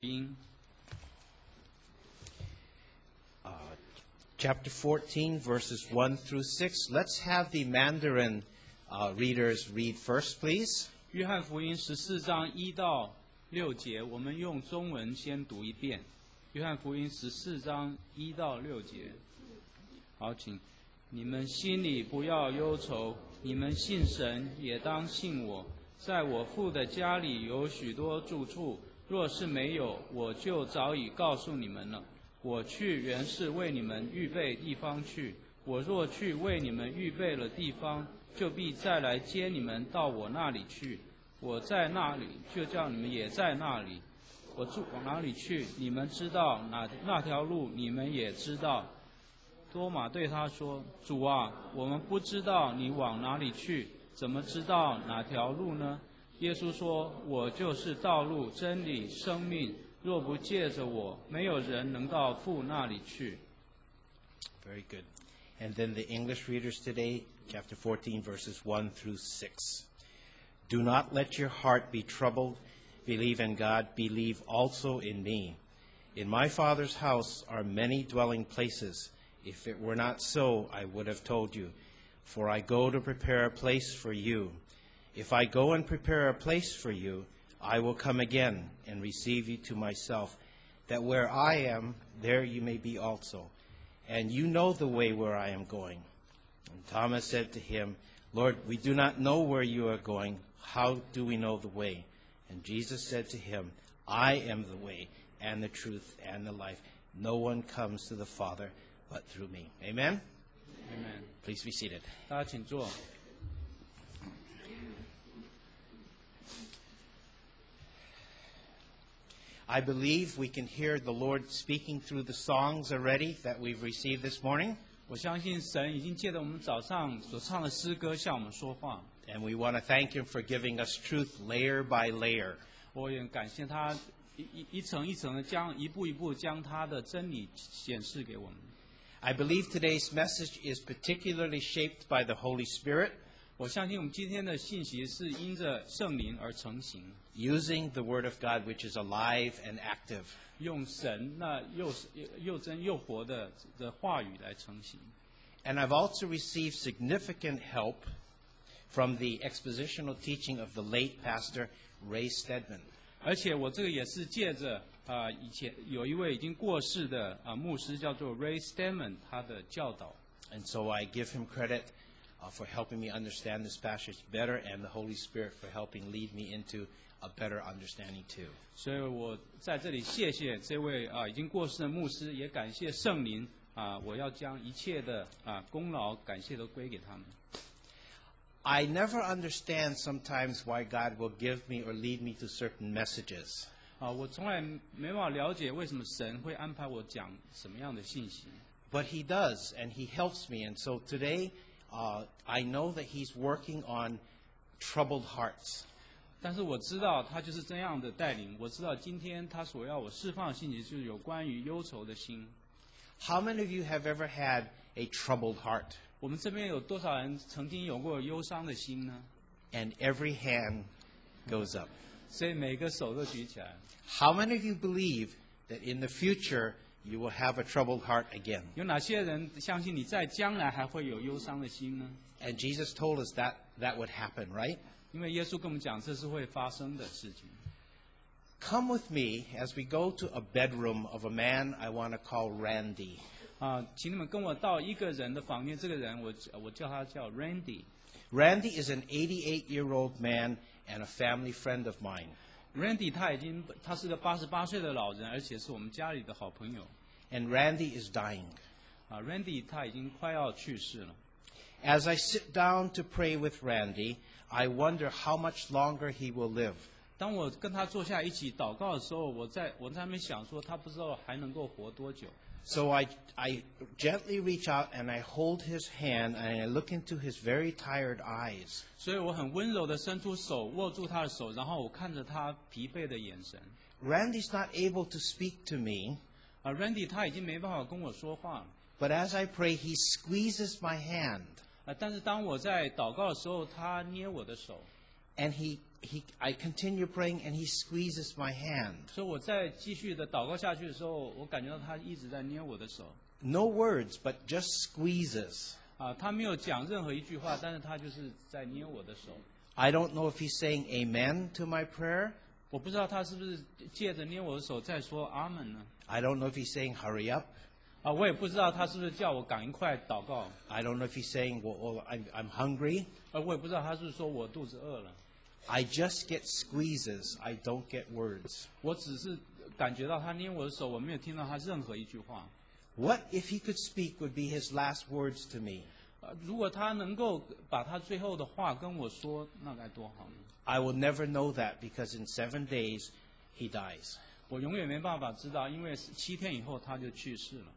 音。 Chapter 14, verses 1 through 6. Let's have the Mandarin readers read first, please. 约翰福音14章1到6节，我们用中文先读一遍。约翰福音14章1到6节。好，请你们心里不要忧愁，你们信神也当信我。在我父的家里有许多住处，若是没有，我就早已告诉你们了。我去原是为你们预备地方去，我若去为你们预备了地方，就必再来接你们到我那里去。我在那里，就叫你们也在那里。我往哪里去，你们知道，那条路你们也知道。多马对他说：“主啊，我们不知道你往哪里去，怎么知道哪条路呢？”耶稣说：“我就是道路、真理、生命。若不借着我，没有人能到父那里去。” Very good. And then the English readers today, chapter 14, verses 1 through 6. Do not let your heart be troubled. Believe in God. Believe also in me. In my Father's house are many dwelling places. If it were not so, I would have told you. For I go to prepare a place for you. If I go and prepare a place for you, I will come again and receive you to myself, that where I am, there you may be also. And you know the way where I am going. And Thomas said to him, Lord, we do not know where you are going. How do we know the way? And Jesus said to him, I am the way and the truth and the life. No one comes to the Father but through me. Amen? Amen. Please be seated. 大家请坐。 I believe we can hear the Lord speaking through the songs already that we've received this morning. 我相信神已经借着我们早上所唱的诗歌向我们说话。 And we want to thank Him for giving us truth layer by layer. 我也感谢他一层一层的一步一步将他的真理显示给我们。 I believe today's message is particularly shaped by the Holy Spirit. 我相信我们今天的信息是因着圣灵而成型。 Using the Word of God, which is alive and active. 用神那又真又活的话语来成型。 And I've also received significant help from the expositional teaching of the late pastor Ray Stedman. 而且我这个也是借着以前有一位已经过世的牧师叫做 Ray Stedman 他的教导。 And so I give him credit for helping me understand this passage better, and the Holy Spirit for helping lead me into a better understanding too. 所以我在这里谢谢这位已经过世的牧师，也感谢圣灵我要将一切的功劳感谢都归给他们。 I never understand sometimes why God will give me or lead me to certain messages. 我从来没办法了解为什么神会安排我讲什么样的信息。 But He does, and He helps me. And so today, I know that He's working on troubled hearts. 但是我知道他就是这样的带领。我知道今天他所要我释放的信息就是有关于忧愁的心。 How many of you have ever had a troubled heart? 我们这边有多少人曾经有过忧伤的心呢？ And every hand goes up. 所以每个手都举起来。 How many of you believe that in the future you will have a troubled heart again? 有哪些人相信你在将来还会有忧伤的心呢？ And Jesus told us that would happen, right? 因为耶稣跟我们讲这是会发生的事情。 Come with me as we go to a bedroom of a man I want to call Randy. 请你们跟我到一个人的房间，这个人我叫他叫 Randy。 Randy is an 88-year-old man and a family friend of mine. Randy 他是个88岁的老人，而且是我们家里的好朋友。 And Randy is dying. Randy 他已经快要去世了。 As I sit down to pray with Randy, I wonder how much longer he will live. 当我跟他坐下一起祷告的时候，我在那边想说，他不知道还能够活多久。 So I gently reach out and I hold his hand and I look into his very tired eyes. 所以我很温柔的伸出手握住他的手，然后我看着他疲惫的眼神。 Randy's not able to speak to me. Randy 他已经没办法跟我说话。 But as I pray, he squeezes my hand. 但是当我在祷告的时候，他捏我的手。 And he I continue praying, and he squeezes my hand. 所以我在继续的祷告下去的时候，我感觉到他一直在捏我的手。 No words, but just squeezes. 他没有讲任何一句话，但是他就是在捏我的手。 I don't know if he's saying amen to my prayer. 我不知道他是不是借着捏我的手在说阿门呢？ I don't know if he's saying hurry up. 我也不知道他是不是叫我赶快祷告。 I don't know if he's saying, well, I'm hungry. 我也不知道他是说我肚子饿了。 I just get squeezes. I don't get words. 我只是感觉到他捏我的手，我没有听到他任何一句话。 What if he could speak would be his last words to me. 如果他能够把他最后的话跟我说，那该多好呢？ I will never know that because in 7 days he dies. 我永远没办法知道，因为7天以后他就去世了。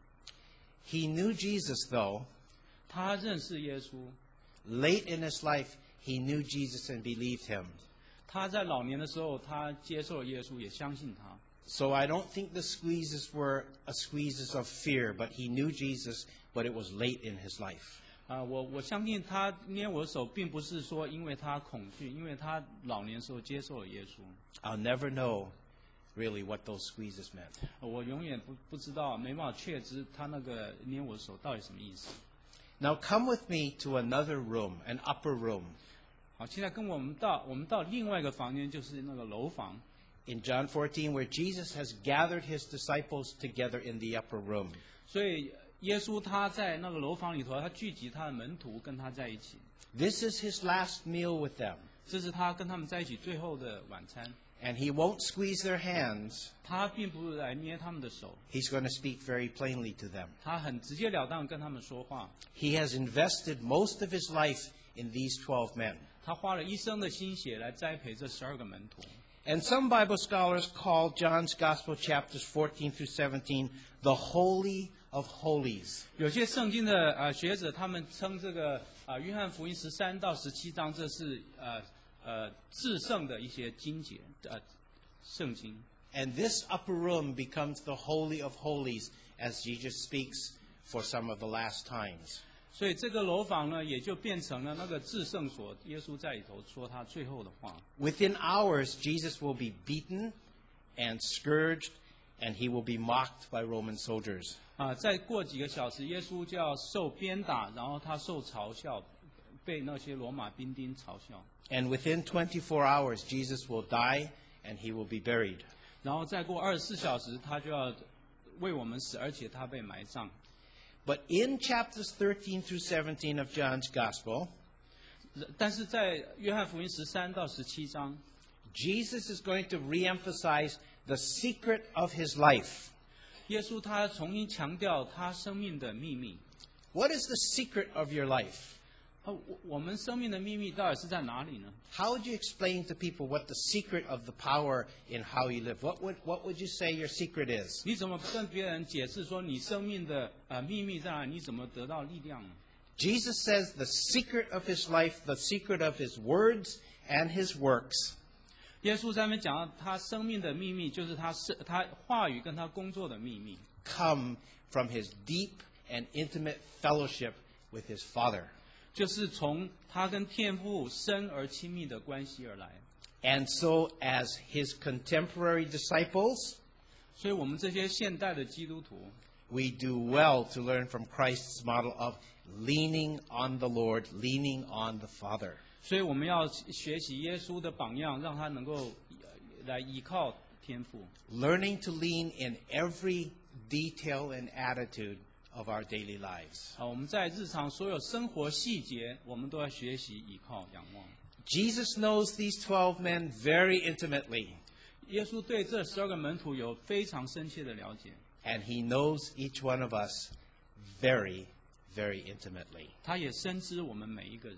He knew Jesus, though. 他认识耶稣， Late in his life, he knew Jesus and believed him. 他在老年的时候，他接受了耶稣，也相信他。 So I don't think the squeezes were squeezes of fear, but he knew Jesus, but it was late in his life. 我相信他捏我的手，并不是说因为他恐惧，因为他老年时候接受了耶稣。 I'll never know really what those squeezes meant. 我永远不知道，没办法确知他那个捏我的手到底什么意思。 Now come with me to another room, an upper room. 好，现在跟我们到另外一个房间，就是那个楼房。 In John 14, where Jesus has gathered his disciples together in the upper room. 所以耶稣他在那个楼房里头，他聚集他的门徒跟他在一起。 This is his last meal with them. 这是他跟他们在一起最后的晚餐。 And he won't squeeze their hands. 他并不是来捏他们的手， He's going to speak very plainly to them. 他很直截了当跟他们说话。 He has invested most of his life in these 12 men. 他花了一生的心血来栽培这12个门徒。 And some Bible scholars call John's Gospel chapters 14 through 17 the Holy of Holies. 有些圣经的学者，他们称这个约翰福音13到17章，这是至圣的一些经节圣经。 And this upper room becomes the Holy of Holies as Jesus speaks for some of the last times. 所以这个楼房呢，也就变成了那个至圣所，耶稣在里头说他最后的话。 Within hours, Jesus will be beaten and scourged, and he will be mocked by Roman soldiers. 再过几个小时，耶稣就要受鞭打，然后他受嘲笑，被那些罗马兵丁嘲笑。 And within 24 hours, Jesus will die, and he will be buried. 然后再过24小时，他就要为我们死，而且他被埋葬。 But in chapters 13 through 17 of John's Gospel, 但是在约翰福音13到17章， Jesus is going to reemphasize the secret of his life. 耶稣他重新强调他生命的秘密。 What is the secret of your life? 我们生命的秘密到底是在哪里呢？ How would you explain to people what the secret of the power in how you live? What would you say your secret is? 你怎么跟别人解释说你生命的秘密在哪里？你怎么得到力量呢？ Jesus says the secret of his life, the secret of his words and his works, 耶稣在那边讲到他生命的秘密，就是他话语跟他工作的秘密， come from his deep and intimate fellowship with his Father. 就是从他跟天父深而亲密的关系而来。 And so as his contemporary disciples, 所以我们这些现代的基督徒， we do well to learn from Christ's model of leaning on the Lord, leaning on the Father. 所以我们要学习耶稣的榜样，让他能够来依靠天父。 Learning to lean in every detail and attitude of our daily lives. 我们在日常所有生活细节，我们都要学习依靠仰望。 Jesus knows these 12 men very intimately, 耶稣对这12个门徒有非常深切的了解， and he knows each one of us very, very intimately. 他也深知我们每一个人。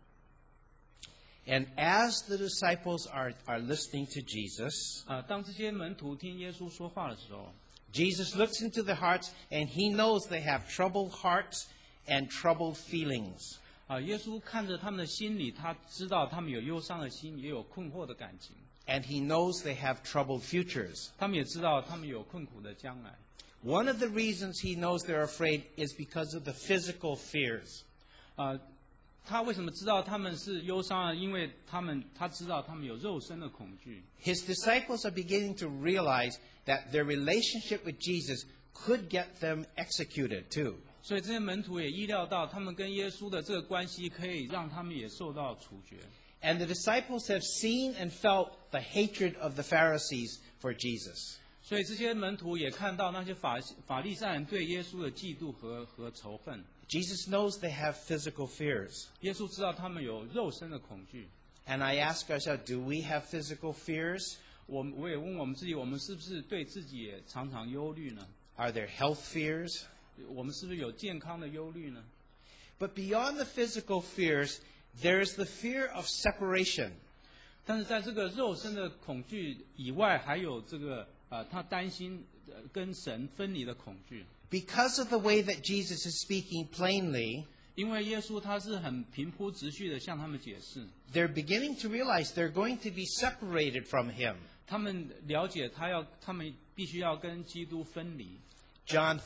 And as the disciples are listening to Jesus, 当这些门徒听耶稣说话的时候， Jesus looks into their hearts, and he knows they have troubled hearts and troubled feelings. 耶稣看着他们的心里，他知道他们有忧伤的心，也有困惑的感情。 And he knows they have troubled futures. 他们也知道他们有困苦的将来。 One of the reasons he knows they're afraid is because of the physical fears. 他为什么知道他们是忧伤呢？因为他知道他们有肉身的恐惧。 His disciples are beginning to realize that their relationship with Jesus could get them executed too. 所以这些门徒也意料到，他们跟耶稣的这个关系可以让他们也受到处决。 And the disciples have seen and felt the hatred of the Pharisees for Jesus. 所以这些门徒也看到那些法利赛人对耶稣的嫉妒和仇恨。 Jesus knows they have physical fears. 耶稣知道他们有肉身的恐惧。 And I ask ourselves, do we have physical fears? 我也问我们自己，我们是不是对自己也常常忧虑呢？ Are there health fears? 我们是不是有健康的忧虑呢？ But beyond the physical fears, there is the fear of separation. 但是在这个肉身的恐惧以外，还有这个他担心跟神分离的恐惧。 Because of the way that Jesus is speaking plainly, 因为耶稣他是很平铺直叙的向他们解释， they're beginning to realize they're going to be separated from him. 他们了解他们必须要跟基督分离。 John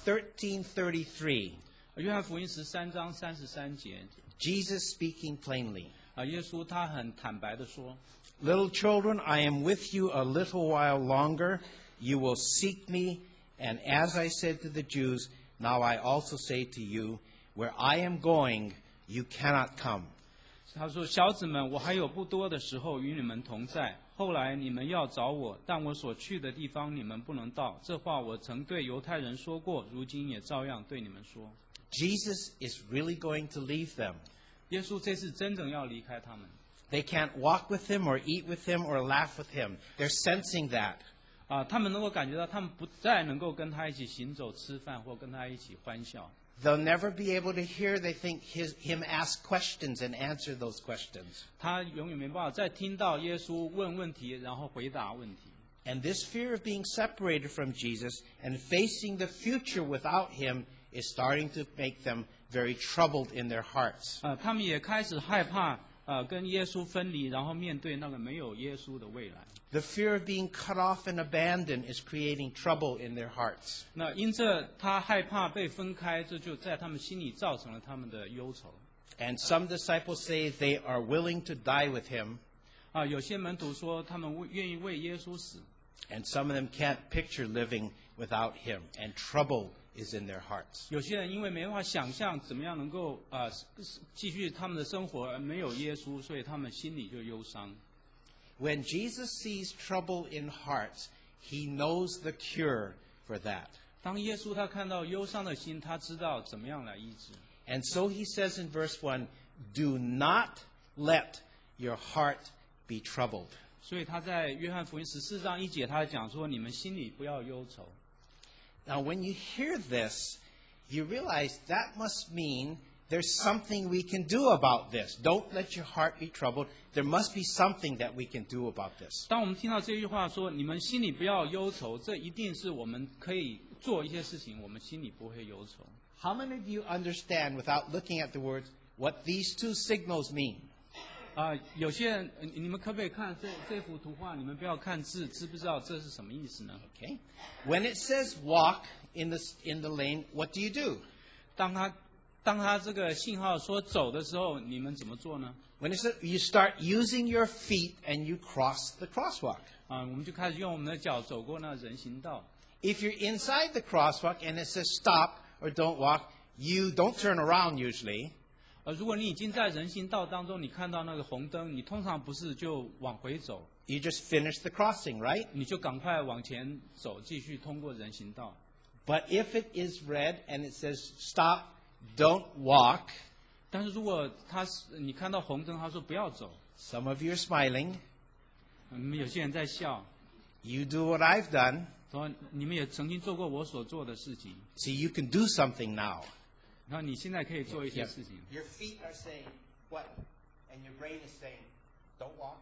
13:33, 约翰福音13章33节， Jesus speaking plainly. 耶稣他很坦白的说， Little children, I am with you a little while longer. You will seek me. And as I said to the Jews, now I also say to you, where I am going, you cannot come. 他说：“小子们，我还有不多的时候与你们同在。后来你们要找我，但我所去的地方你们不能到。这话我曾对犹太人说过，如今也照样对你们说。” Jesus is really going to leave them. 耶稣这次真正要离开他们。 They can't walk with him or eat with him or laugh with him. They're sensing that. 他们能够感觉到，他们不再能够跟他一起行走、吃饭，或跟他一起欢笑。 They'll never be able to hear, they think, him ask questions and answer those questions. 他永远没办法再听到耶稣问问题，然后回答问题。 And this fear of being separated from Jesus and facing the future without him is starting to make them very troubled in their hearts. 他们也开始害怕跟耶稣分离，然后面对那个没有耶稣的未来。 The fear of being cut off and abandoned is creating trouble in their hearts. 那因着他害怕被分开，这就在他们心里造成了他们的忧愁。 And some disciples say they are willing to die with him, 有些门徒说他们愿意为耶稣死， and some of them can't picture living without him, and trouble is in their hearts. 有些人因为没办法想象怎么样能够继续他们的生活，而没有耶稣，所以他们心里就忧伤。 When Jesus sees trouble in hearts, he knows the cure for that. 当耶稣他看到忧伤的心，他知道怎么样来医治。 And so he says in verse 1, do not let your heart be troubled. 所以他在约翰福音14章1节，他讲说：“你们心里不要忧愁。” Now, when you hear this, you realize that must mean there's something we can do about this. Don't let your heart be troubled. There must be something that we can do about this. 当我们听到这句话说“你们心里不要忧愁”，这一定是我们可以做一些事情，我们心里不会忧愁。 How many of you understand, without looking at the words, what these two signals mean? 有些人，你们可不可以看这幅图画？你们不要看字，知不知道这是什么意思呢？ Okay. When it says walk in the lane, what do you do? 当他这个信号说走的时候，你们怎么做呢？ When it says you start using your feet and you cross the crosswalk. 我们就开始用我们的脚走过那人行道。 If you're inside the crosswalk and it says stop or don't walk, you don't turn around usually. 如果你已经在人行道当中，你看到那个红灯，你通常不是就往回走， You just finish the crossing, right? 你就赶快往前走，继续通过人行道。 But if it is red and it says stop, don't walk, 但是如果你看到红灯，他说不要走， some of you are smiling. 你们有些人在笑， You do what I've done, 说你们也曾经做过我所做的事情， see you can do something now. 然后你现在可以做一些事情。 Your feet are saying what? And your brain is saying, don't walk.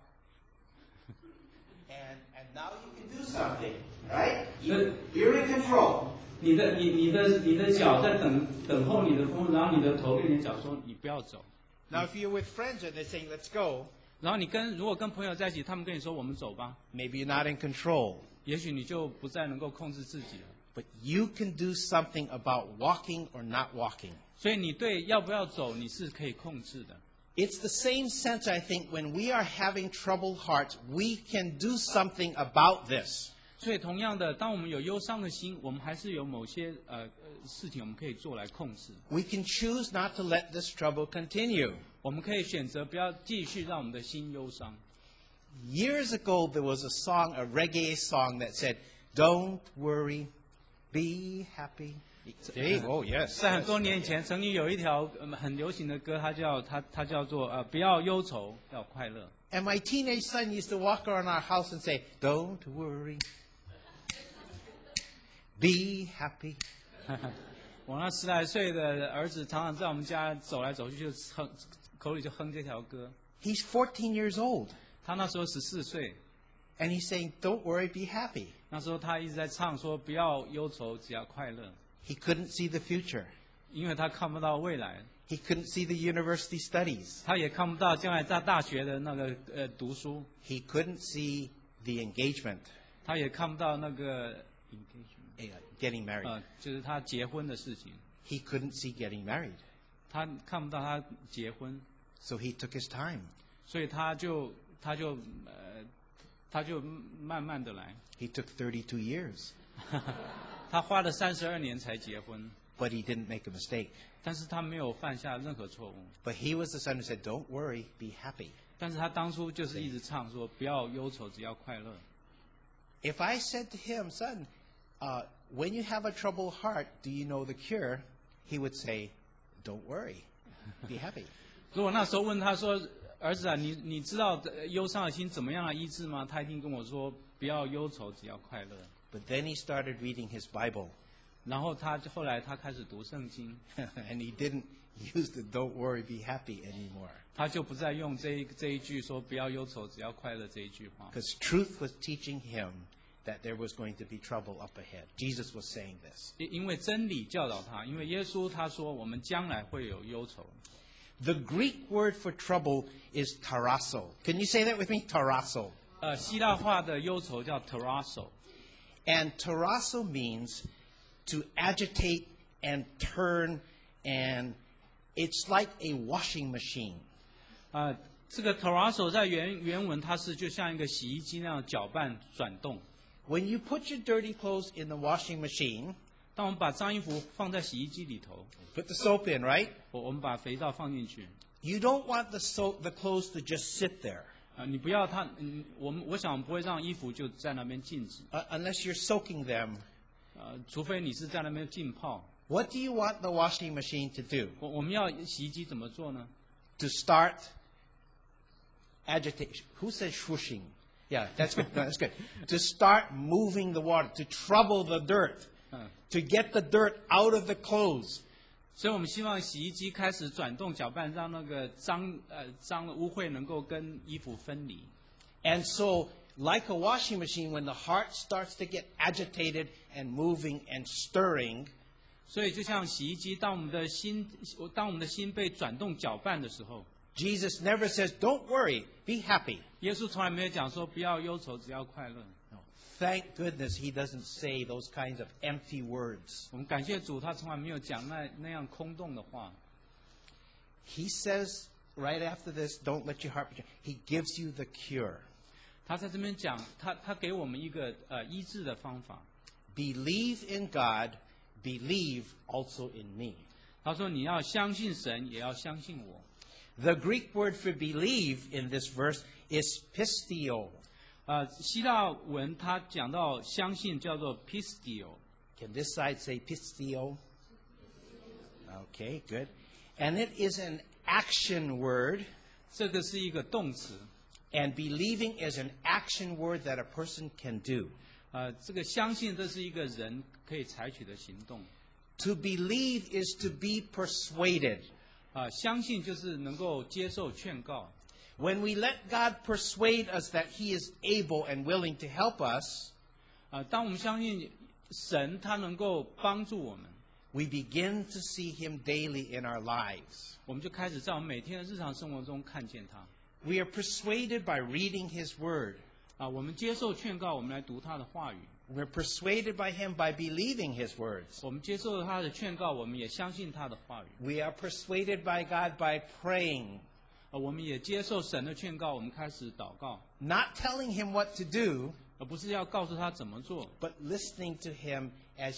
And now you can do something, right? You're in control. 你的脚在等候你的风，然后你的头跟你的脚说你不要走。 Now if you're with friends and they're saying, let's go, 然后如果跟朋友在一起，他们跟你说我们走吧， maybe you're not in control. 也许你就不再能够控制自己了。 But you can do something about walking or not walking. 所以你对要不要走，你是可以控制的。 It's the same sense, I think, when we are having troubled hearts, we can do something about this. 所以同样的，当我们有忧伤的心，我们还是有某些事情我们可以做来控制。 We can choose not to let this trouble continue. 我们可以选择不要继续让我们的心忧伤。 Years ago, there was a song, a reggae song that said, "Don't worry, be happy." Oh, yes. 在很多年以前，曾经有一条很流行的歌，它叫做不要忧愁，要快乐。 And my teenage son used to walk around our house and say, "Don't worry, be happy." 我那10来岁的儿子常常在我们家走来走去，就口里就哼这条歌。 He's 14 years old. 他那时候14岁， And he's saying, "Don't worry, be happy." 那时候他一直在唱说不要忧愁，只要快乐， He couldn't see the future. 因为他看不到未来， He couldn't see the university studies. 他也看不到将来在大学的那个读书， He couldn't see the engagement, 他也看不到那个 getting married. 就是他结婚的事情， He couldn't see getting married. 他看不到他结婚， So he took his time. 所以他就慢慢的来， He took 32 years, 他花了32年才结婚， but he didn't make a mistake. 但是他没有犯下任何错误。 But he was the son who said, "Don't worry, be happy." 但是他当初就是一直唱说不要忧愁，只要快乐。 If I said to him, "Son, when you have a troubled heart, do you know the cure?" He would say, "Don't worry, be happy." 如果那时候问他说：“儿子啊，你知道忧伤的心怎么样来医治吗？”他一定跟我说：“不要忧愁，只要快乐。” But then he started reading his Bible. 然后后来他开始读圣经， And he didn't use the "Don't worry, be happy" anymore. 他就不再用这一句说“不要忧愁，只要快乐”这一句话。 Because truth was teaching him that there was going to be trouble up ahead. Jesus was saying this. 因为真理教导他，因为耶稣他说我们将来会有忧愁。 The Greek word for trouble is tarasso. Can you say that with me? Tarasso. 希腊话的忧愁叫 tarasso， And tarasso means to agitate and turn, and it's like a washing machine. 这个 tarasso 在原文它是就像一个洗衣机那样搅拌转动。 When you put your dirty clothes in the washing machine, 当我们把脏衣服放在洗衣机里头， put the soap in, right? 我们把肥皂放进去， You don't want the clothes to just sit there 你不要它，我想不会让衣服就在那边静止， unless you're soaking them. 除非你是在那边浸泡。 What do you want the washing machine to do? 我们要洗衣机怎么做呢？ To start agitation. Who says swooshing? Yeah, that's good. No, that's good. To start moving the water, to trouble the dirt, to get the dirt out of the clothes. 所以我们希望洗衣机开始转动搅拌，让那个脏的污秽能够跟衣服分离。 And so, like a washing machine, when the heart starts to get agitated and moving and stirring, 所以就像洗衣机，当我们的心被转动搅拌的时候， Jesus never says, "Don't worry, be happy." 耶稣从来没有讲说不要忧愁，只要快乐。 No. Thank goodness he doesn't say those kinds of empty words. 我们感谢主，他从来没有讲那样空洞的话。 He says right after this, "Don't let your heart be troubled." He gives you the cure. 他在这边讲，他给我们一个医治的方法。 Believe in God, believe also in me. 他说你要相信神，也要相信我。 The Greek word for believe in this verse is pistio. 希腊文他讲到相信叫做 pistio。 Can this side say pistio? Okay, good. And it is an action word, 这个是一个动词。 and believing is an action word that a person can do. 这个相信这是一个人可以采取的行动。 To believe is to be persuaded. 相信就是能够接受劝告。 When we let God persuade us that He is able and willing to help us, 当我们相信神，他能够帮助我们， we begin to see Him daily in our lives. 我们就开始在我们每天的日常生活中看见他。 We are persuaded by reading His Word. 我们接受劝告，我们来读他的话语。 We're persuaded by Him by believing His words. 我们接受了他的劝告，我们也相信他的话语。 We are persuaded by God by praying. 我们也接受神的劝告，我们开始祷告， not telling him what to do, 而不是要告诉他怎么做， but listening to him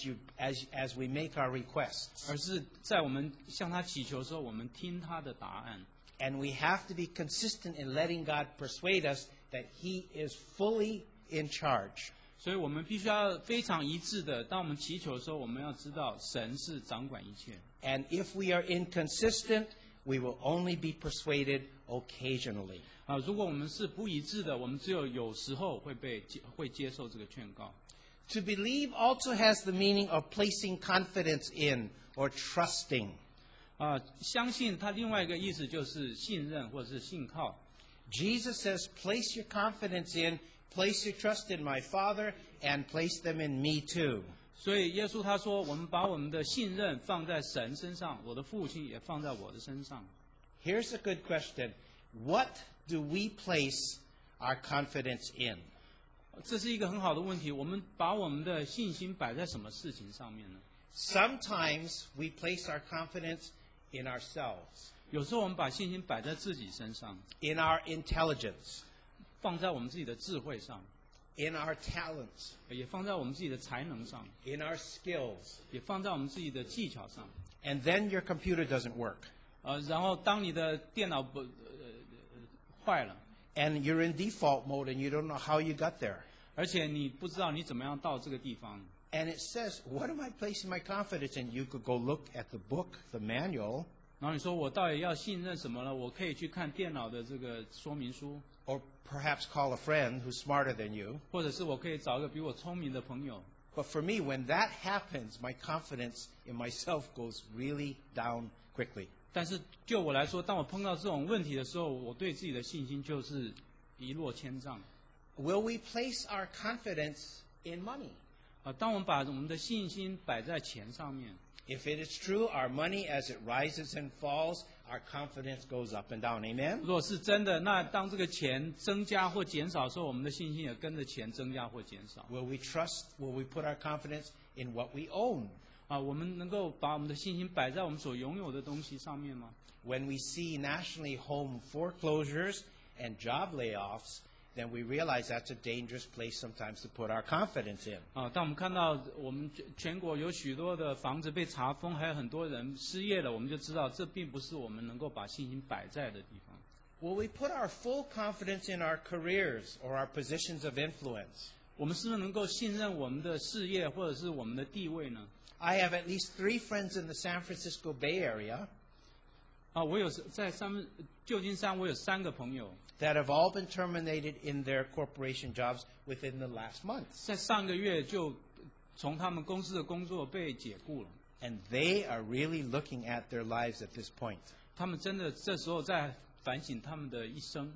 as we make our requests. 而是在我们向他祈求的时候，我们听他的答案。 And we have to be consistent in letting God persuade us that he is fully in charge. 所以我们必须要非常一致的，当我们祈求的时候，我们要知道神是掌管一切。 And if we are inconsistent, we will only be persuaded occasionally. 如果我们是不一致的，我们只有时候会接受这个劝告。 To believe also has the meaning of placing confidence in or trusting. 相信它另外一个意思就是信任或者是信靠。 Jesus says, place your confidence in, place your trust in my Father, and place them in me too. 所以耶稣他说，我们把我们的信任放在神身上，我的父亲也放在我的身上。 Here's a good question. What do we place our confidence in? 这是一个很好的问题，我们把我们的信心摆在什么事情上面呢？ Sometimes we place our confidence in ourselves, 有时候我们把信心摆在自己身上， in our intelligence, 放在我们自己的智慧上， in our talents, 也放在我们自己的才能上， in our skills. 也放在我们自己的技巧上。 And then your computer doesn't work. 然后当你的电脑坏了， And you're in default mode and you don't know how you got there. 而且你不知道你怎么样到这个地方。 And it says, what am I placing my confidence in? You could go look at the book, the manual, 然后你说我到底要信任什么呢？我可以去看电脑的这个说明书， or perhaps call a friend who's smarter than you. 或者是我可以找一个比我聪明的朋友。 But for me, when that happens, my confidence in myself goes really down quickly. 但是就我来说，当我碰到这种问题的时候，我对自己的信心就是一落千丈。 Will we place our confidence in money? 当我们把我们的信心摆在钱上面， If it is true, our money as it rises and falls, our confidence goes up and down. Amen? 如果是真的，那当这个钱增加或减少的时候，我们的信心也跟着钱增加或减少。 Will we trust, will we put our confidence in what we own? 我们能够把我们的信心摆在我们所拥有的东西上面吗？ When we see nationally home foreclosures and job layoffs, then we realize that's a dangerous place sometimes to put our confidence in. 当我们看到我们全国有许多的房子被查封，还有很多人失业了，我们就知道这并不是我们能够把信心摆在的地方。 Will we put our full confidence in our careers or our positions of influence? 我们是不是能够信任我们的事业或者是我们的地位呢？ I have at least 3 friends in the San Francisco Bay Area 我有在旧金山，我有3个朋友， that have all been terminated in their corporation jobs within the last month. 在上个月就从他们公司的工作被解雇了。 And they are really looking at their lives at this point. 他们真的这时候在反省他们的一生。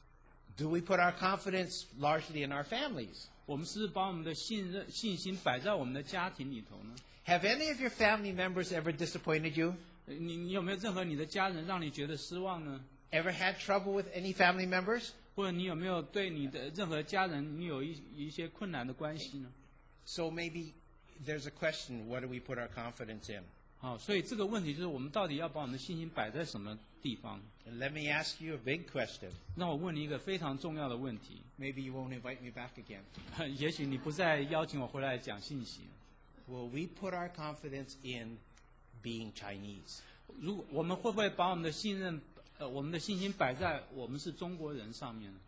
Do we put our confidence largely in our families? 我们是不是把我们的信心摆在我们的家庭里头呢？ Have any of your family members ever disappointed you? 你有没有任何你的家人让你觉得失望呢？ Ever had trouble with any family members? 或者你有没有对你的任何家人你有一些困难的关系呢？ So maybe there's a question, what do we put our confidence in? 所以这个问题就是我们到底要把我们的信心摆在什么地方？ And let me ask you a big question. 那我问你一个非常重要的问题， Maybe you won't invite me back again. 也许你不再邀请我回来讲信息。 Will we put our confidence in being Chinese? 如果我们会不会把我们的我们的信心摆在我们是中国人上面呢？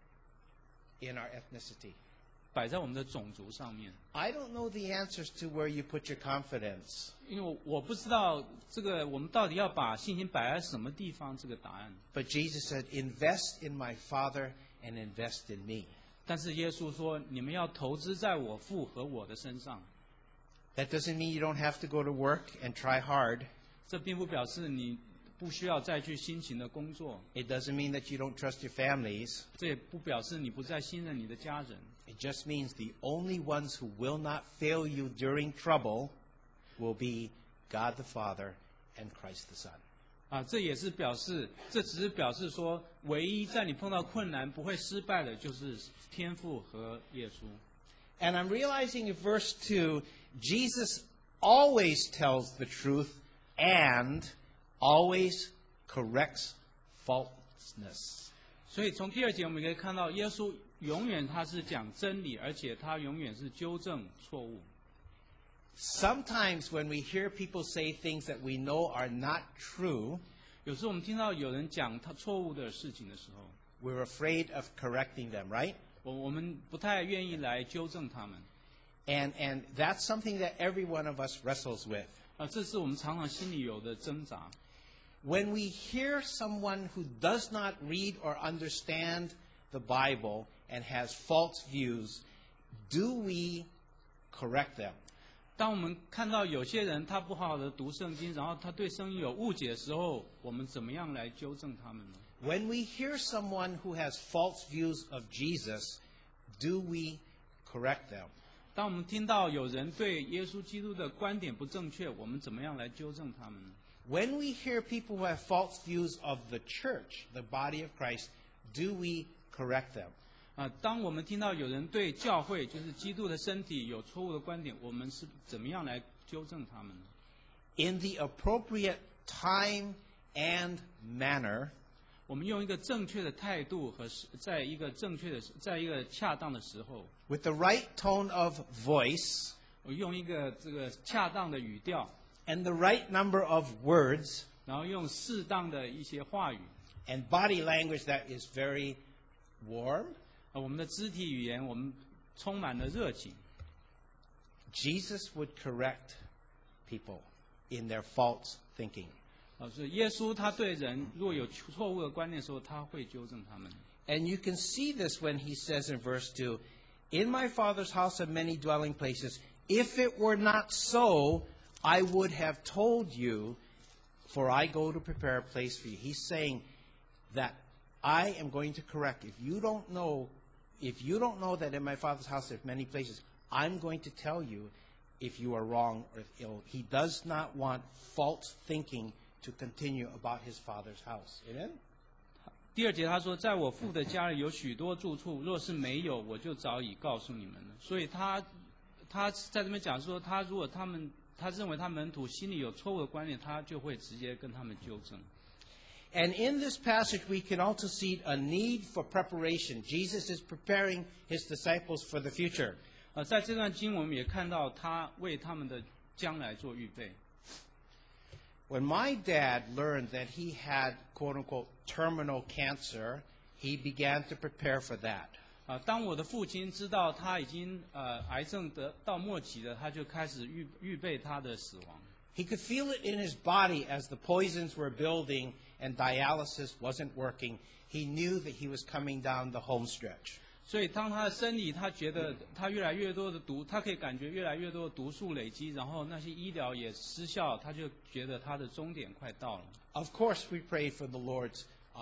In our ethnicity? 摆在我们的种族上面？ I don't know the answers to where you put your confidence. 因为我不知道这个我们到底要把信心摆在什么地方，这个答案。 But Jesus said, invest in my Father and invest in me. 但是耶稣说，你们要投资在我父和我的身上。 That doesn't mean you don't have to go to work and try hard. 这并不表示你不需要再去辛勤的工作， It doesn't mean that you don't trust your families. 这也不表示你不再信任你的家人。 It just means the only ones who will not fail you during trouble will be God the Father and Christ the Son. 这也是表示，这只是表示说，唯一在你碰到困难不会失败的，就是天父和耶稣。 And I'm realizing in verse 2, Jesus always tells the truth and always corrects righteousness. 所以从第2节我们可以看到，耶稣永远他是讲真理，而且他永远是纠正错误。 Sometimes when we hear people say things that we know are not true, 有时候我们听到有人讲他错误的事情的时候， we're afraid of correcting them, right? 我们不太愿意来纠正他们。 And that's something that every one of us wrestles with. 这是我们常常心里有的挣扎。 When we hear someone who does not read or understand the Bible and has false views, do we correct them? 当我们看到有些人他不好好的读圣经，然后他对圣经有误解的时候，我们怎么样来纠正他们呢？ When we hear someone who has false views of Jesus, do we correct them? 当我们听到有人对耶稣基督的观点不正确，我们怎么样来纠正他们呢？ When we hear people who have false views of the church, the body of Christ, do we correct them? 当我们听到有人对教会，就是基督的身体有错误的观点，我们是怎么样来纠正他们呢？ In the appropriate time and manner, 我们用一个正确的态度和在一个恰当的时候， with the right tone of voice 我用一个这个恰当的语调， and the right number of words 然后用适当的一些话语， and body language that is very warm, 我们的肢体语言，我们充满了热情。 Jesus would correct people in their false thinking. 所以耶稣他对人如果有错误的观念的时候，他会纠正他们。 And you can see this when he says in verse 2, "In my Father's house are many dwelling places. If it were not so, I would have told you, for I go to prepare a place for you." He's saying that I am going to correct. If you don't know that in my Father's house there are many places, I'm going to tell you if you are wrong or ill. He does not want false thinking to continue about his Father's house. Amen? 第2节他说，在我父的家里有许多住处，若是没有，我就早已告诉你们了。所以他在这边讲说，他认为他门徒心里有错误的观念，他就会直接跟他们纠正。 And in this passage, we can also see a need for preparation. Jesus is preparing his disciples for the future. 在这段经文，我们也看到他为他们的将来做预备。 When my dad learned that he had, quote unquote, terminal cancer, he began to prepare for that. 当我的父亲知道他已经癌症得到末期了，他就开始预备他的死亡。 He could feel it in his body as the poisons were building and dialysis wasn't working. He knew that he was coming down the home stretch. 所以当他的身体，他觉得他越来越多的他可以感觉越来越多的毒素累积，然后那些医疗也失效，他就觉得他的终点快到了。 Of course, we prayed for the Lord's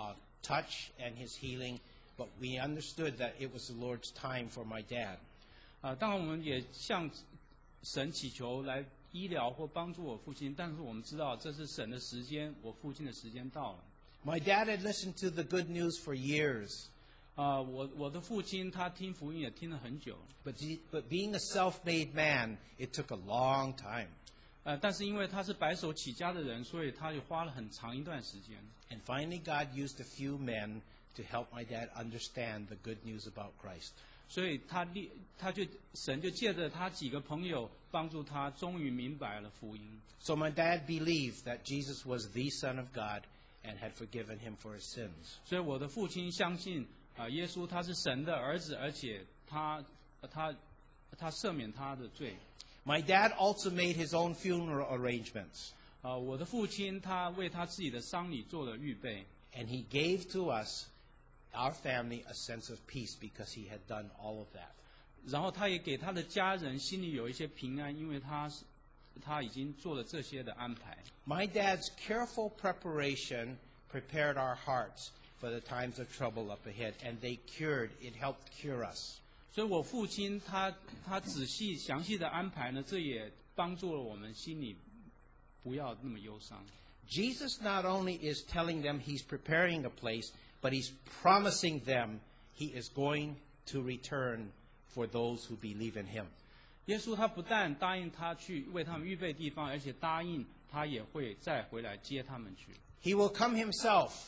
touch and his healing, but we understood that it was the Lord's time for my dad. 当然我们也向神祈求来医疗或帮助我父亲，但是我们知道这是神的时间，我父亲的时间到了。 My dad had listened to the good news for years. 我的父亲他听福音也听了很久， But being a self-made man, it took a long time. 但是因为他是白手起家的人，所以他也花了很长一段时间。 And finally, God used a few men to help my dad understand the good news about Christ. 所以神就借着他几个朋友帮助他，终于明白了福音。 So my dad believed that Jesus was the Son of God and had forgiven him for his sins. 所以我的父亲相信耶稣他是神的儿子，而且他赦免他的罪。 My dad also made his own funeral arrangements. 我的父亲他为他自己的丧礼做了预备， And he gave to us, our family, a sense of peace because he had done all of that. 然后他也给他的家人心里有一些平安，因为他已经做了这些的安排。 My dad's careful preparation prepared our hearts for the times of trouble up ahead, and it helped cure us. 所以我父亲他仔细详细的安排呢，这也帮助了我们心里不要那么忧伤。 Jesus not only is telling them he's preparing a place, but he's promising them he is going to return for those who believe in him. 耶稣他不但答应他去为他们预备地方，而且答应他也会再回来接他们去。 He will come himself.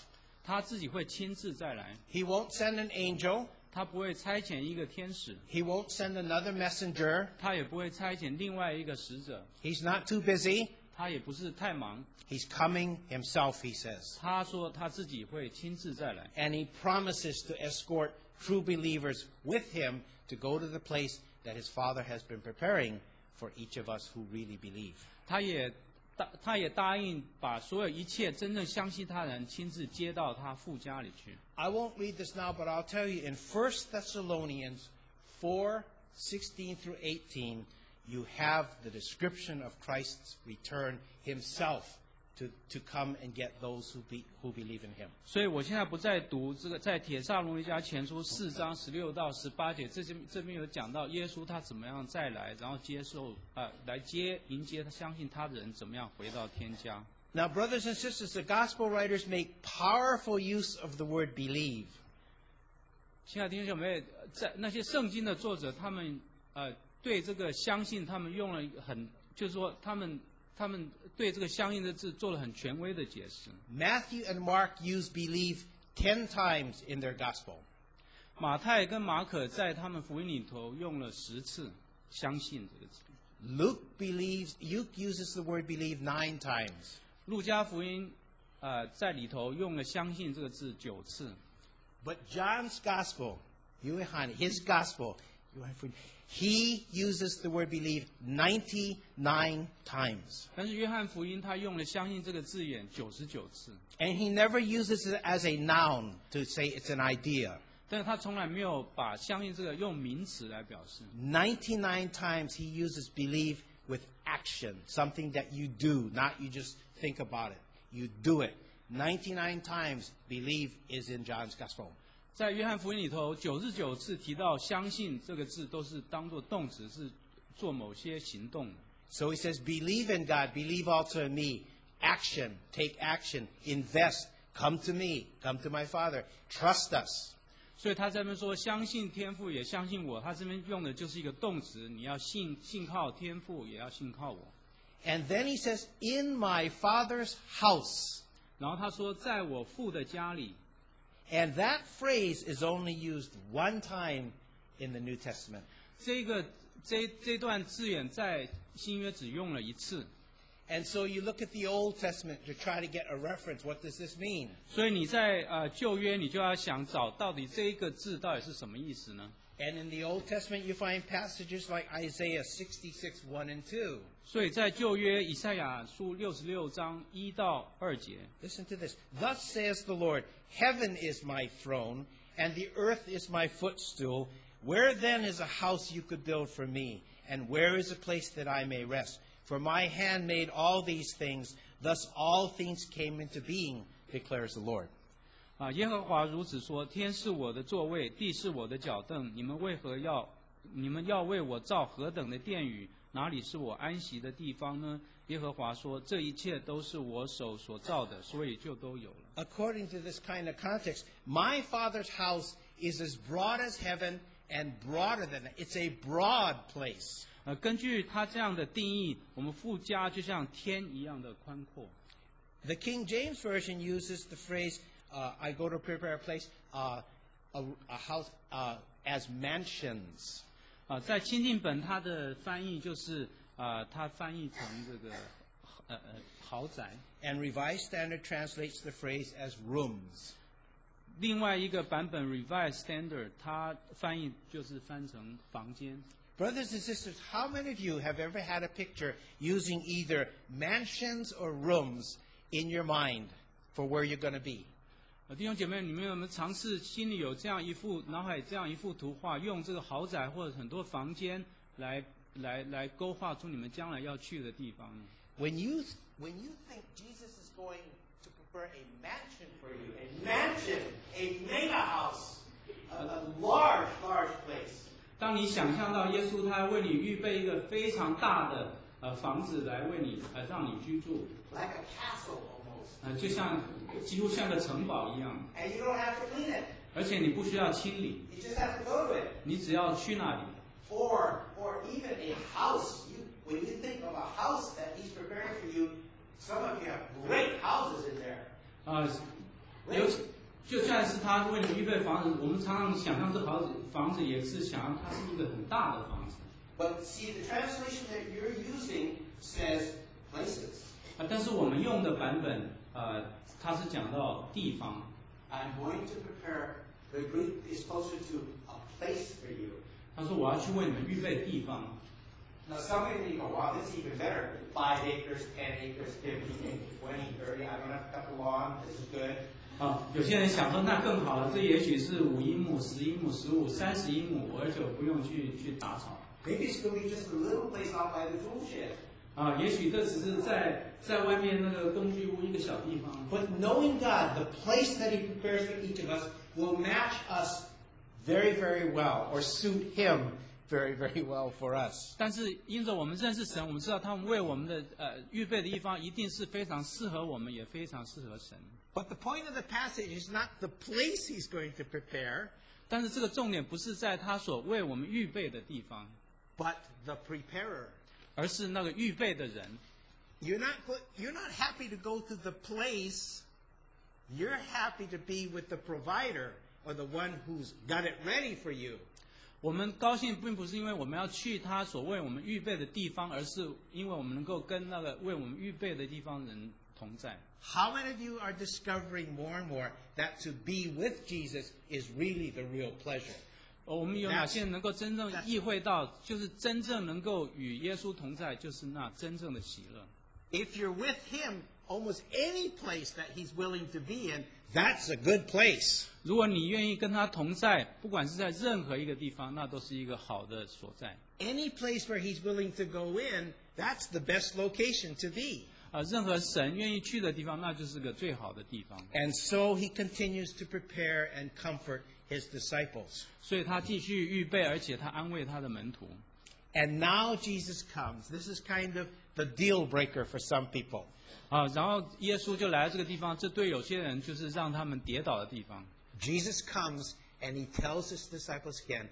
他自己会亲自再来， He won't send an angel. 他不会差遣一个天使， He won't send another messenger. 他也不会差遣另外一个使者， He's not too busy. 他也不是太忙。 He's coming himself, he says. 他说他自己会亲自再来， And he promises to escort true believers with him to go to the place that his Father has been preparing for each of us who really believe. 他也答应把所有一切真正相信他的人亲自接到他父家里去。 I won't read this now, but I'll tell you in 1 Thessalonians 4:16 through 18, you have the description of Christ's return himself to come and get those who believe in him. 所以我现在不再读这个，在帖撒罗尼迦前书4章16到18节，这边有讲到耶稣他怎么样再来，然后迎接他相信他的人怎么样回到天家。 Now, brothers and sisters, the gospel writers make powerful use of the word believe. 亲爱的弟兄姐妹，在那些圣经的作者，他们对这个相信，他们用了就是说他们对这个相应的字做了很权威的解释。 Matthew and Mark use believe 10 times in their gospel. 马太跟马可在他们福音里头用了10次“相信”这个字。 Luke uses the word believe 9 times. 路加福音在里头用了“相信”这个字9次。 But John's gospel, his gospel, he uses the word believe 99 times. 但是约翰福音他用了“相信”这个字眼99次， And he never uses it as a noun to say it's an idea. 但是他从来没有把“相信”这个用名词来表示。 99 times he uses believe with action, something that you do, not you just think about it. You do it. 99 times believe is in John's gospel. 在约翰福音里头，99次提到“相信”这个字，都是当作动词，是做某些行动的。 So he says, believe in God, believe also in me. Action, take action, invest, come to me, come to my Father, trust us. 所以他这边说，相信天父，也相信我。他这边用的就是一个动词，你要信靠天父，也要信靠我。 And then he says, in my Father's house. 然后他说，在我父的家里。 And that phrase is only used one time in the New Testament. 这段字眼在新约只用了1次。 And so you look at the Old Testament to try to get a reference. What does this mean? 所以你在旧约，你就要想找到底这一个字到底是什么意思呢？ And in the Old Testament you find passages like Isaiah 66, 1 and 2. 所以在旧约以赛亚书66章1到2节， Listen to this. Thus says the Lord, heaven is my throne, and the earth is my footstool. Where then is a house you could build for me? And where is a place that I may rest? For my hand made all these things. Thus all things came into being, declares the Lord. 耶和华如此说：天是我的座位，地是我的脚凳。你们要为我造何等的殿宇？哪里是我安息的地方呢？耶和华说：这一切都是我手所造的，所以就都有了。 According to this kind of context, my Father's house is as broad as heaven and broader than that. It's a broad place. 根据他这样的定义，我们父家就像天一样的宽阔。 The King James Version uses the phrase, I go to prepare a place, a house, as mansions. 在清净本，它的翻译就是它翻译成这个豪宅。 And Revised Standard translates the phrase as rooms. 另外一个版本 Revised Standard， 它翻译就是翻成房间。 Brothers and sisters, how many of you have ever had a picture using either mansions or rooms in your mind for where you're going to be? 弟兄姐妹，你们有没有尝试心里有这样一幅脑海这样一幅图画，用这个豪宅或者很多房间来勾画出你们将来要去的地方呢？ When you think Jesus is going to prepare a mansion for you, a mansion, a mega house, a large place. 当你想象到耶稣他为你预备一个非常大的房子来为你让你居住， Like a castle almost. 就像几乎像个城堡一样， And you don't have to clean it. 而且你不需要清理， You just have to go to it. 你只要去那里。 Or even a house. When you think of a house that he's preparing for you, some of you have great houses in there. 我们常常想象这房子也是想象它是一个很大的房子。 But see, the translation that you're using says places. 但是我们用的版本，它是讲到地方。 I'm going to prepare. The Greek is closer to a place for you. 他说我要去为你们预备地方。 Now, some of you go, wow, this is even better. 5 acres, 10 acres, 15, 20, 30. I don't have to cut the lawn. This is good. 有些人想说那更好了，这也许是5英亩、10英亩、15、30英亩，而且我不用去打草。 Maybe it's going to be just a little place out by the tool shed. 也许这只是在外面那个工具屋一个小地方。 But knowing God, the place that He prepares for each of us will match us very, very well, or suit Him very, very well for us. 但是因着我们认识神，我们知道他们为我们的预备的地方一定是非常适合我们，也非常适合神。 But the point of the passage is not the place He's going to prepare, 但是这个重点不是在他所为我们预备的地方， but the preparer. 而是那个预备的人。 You're not happy to go to the place. You're happy to be with the provider or the one who's got it ready for you. 我们高兴并不是因为我们要去他所为我们预备的地方，而是因为我们能够跟那个为我们预备的地方人同在。 How many of you are discovering more and more that to be with Jesus is really the real pleasure? 我们有哪些人能够真正意会到，就是真正能够与耶稣同在，就是那真正的喜乐。 If you're with Him, almost any place that He's willing to be in, that's a good place. 如果你愿意跟他同在，不管是在任何一个地方，那都是一个好的所在。 Any place where He's willing to go in, that's the best location to be. 任何神愿意去的地方，那就是个最好的地方。 And so He continues to prepare and comfort His disciples. 所以他继续预备，而且他安慰他的门徒。 And now Jesus comes. This is kind of the deal breaker for some people. 然后耶稣就来到这个地方，这对有些人就是让他们跌倒的地方。 Jesus comes and He tells His disciples again,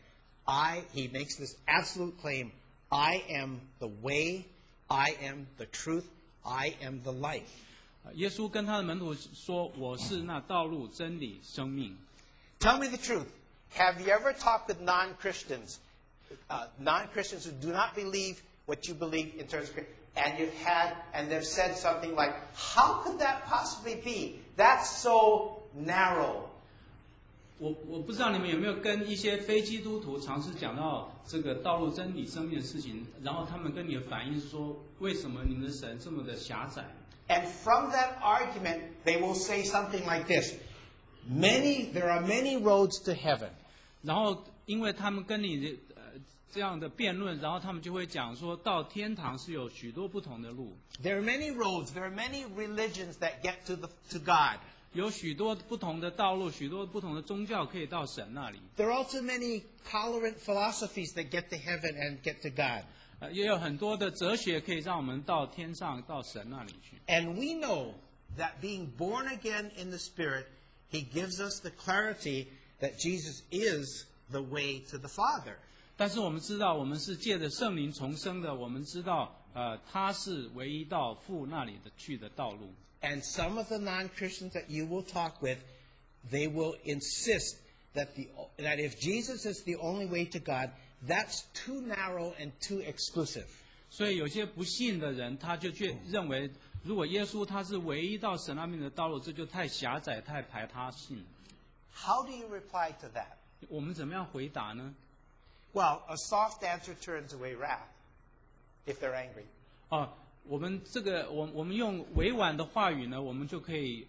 He makes this absolute claim, I am the way, I am the truth, I am the life. 耶稣跟他的门徒说：“我是那道路、真理、生命。” Tell me the truth. Have you ever talked with non-Christians, non-Christians who do not believe what you believe in terms of, and they've said something like, how could that possibly be? That's so narrow. 我不知道你们有没有跟一些非基督徒尝试讲到这个道路、真理、生命的事情，然后他们跟你的反应是说：为什么你们的神这么的狭窄？ And from that argument, they will say something like this. There are many roads to heaven. 然后因为他们跟你这样的辩论，然后他们就会讲说到天堂是有许多不同的路， There are many roads. There are many religions that get to God. 有许多不同的道路，许多不同的宗教可以到神那里。 There are also many tolerant philosophies that get to heaven and get to God. 也有很多的哲学可以让我们到天上、到神那里去。 And we know that being born again in the Spirit, He gives us the clarity that Jesus is the way to the Father. 但是我们知道，我们是借着圣灵重生的，我们知道，他是唯一到父那里的去的道路。 And some of the non-Christians that you will talk with, they will insist that if Jesus is the only way to God, that's too narrow and too exclusive. 所以有些不信的人，他就认为，如果耶稣他是唯一到神那边的道路，这就太狭窄、太排他性。 How do you reply to that? 我们怎么样回答呢？ Well, a soft answer turns away wrath if they're angry. 我们用委婉的话语呢，我们就可以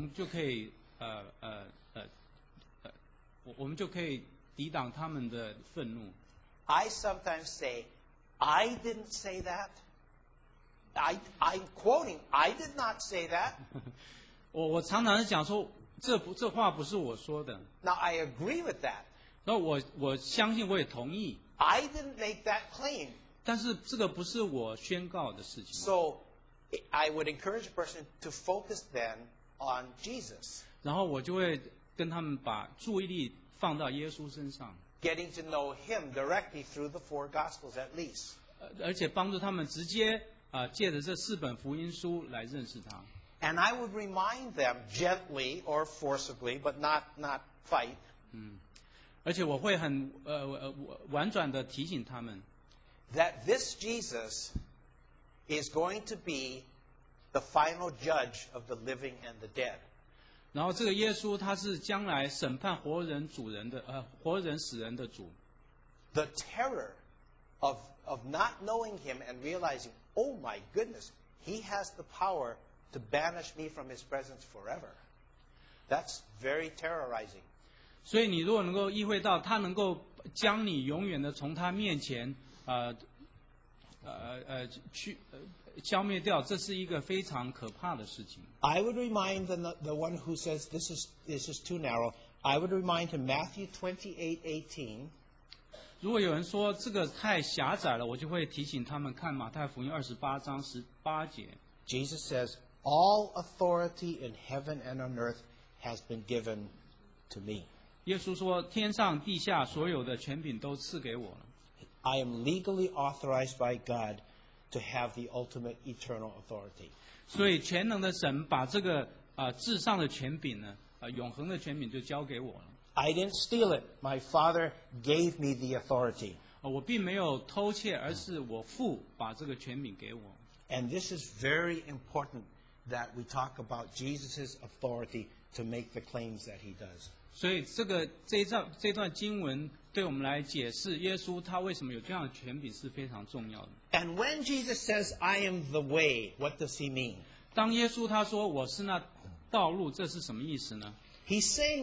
抵挡他们的愤怒。 I sometimes say, I didn't say that. I'm quoting, I did not say that. 我常常是讲说，这话不是我说的。 Now, I agree with that. 然后我相信，我也同意。 I didn't make that claim. 但是这个不是我宣告的事情。 So, I would encourage a person to focus then on Jesus. 然后我就会跟他们把注意力放到耶稣身上， Getting to know Him directly through the 4 Gospels at least. 而且帮助他们直接借着这4本福音书来认识他。 And I would remind them gently or forcibly, but not fight. 而且我会很婉转的提醒他们， that this Jesus is going to be the final judge of the living and the dead. 然后这个耶稣他是将来审判活人活人死人的主。 The terror of not knowing him and realizing, oh my goodness, he has the power to banish me from his presence forever. That's very terrorizing. 所以你如果能够意会到他能够将你永远的从他面前去消灭掉，这是一个非常可怕的事情。 I would remind the one who says this is too narrow. I would remind him Matthew 28:18. 如果有人说这个太狭窄了，我就会提醒他们看马太福音28章18节。 Jesus says, all authority in heaven and on earth has been given to me. 耶稣说：“天上地下所有的权柄都赐给我了。 I am legally authorized by God to have the ultimate eternal authority. 所以全能的神把这个至上的权柄呢，永恒的权柄就交给我了。 I didn't steal it. My Father gave me the authority. 我并没有偷窃，而是我父把这个权柄给我。 And this is very important that we talk about Jesus' authority to make the claims that he does. 所以这段经文对我们来解释耶稣他为什么有这样的权柄是非常重要的。 And when Jesus says, I am the way, what does he mean? 当耶稣他说我是那道路，这是什么意思呢？ He's saying,